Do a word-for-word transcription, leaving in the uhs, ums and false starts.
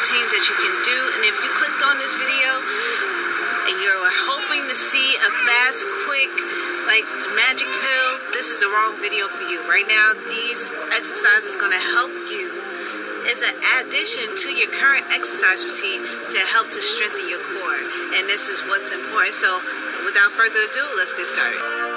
routines that you can do. And if you clicked on this video and you're hoping to see a fast, quick, like magic pill, this is the wrong video for you. Right now, these exercises are going to help you. It's an addition to your current exercise routine to help to strengthen your core. And this is what's important. So without further ado, let's get started.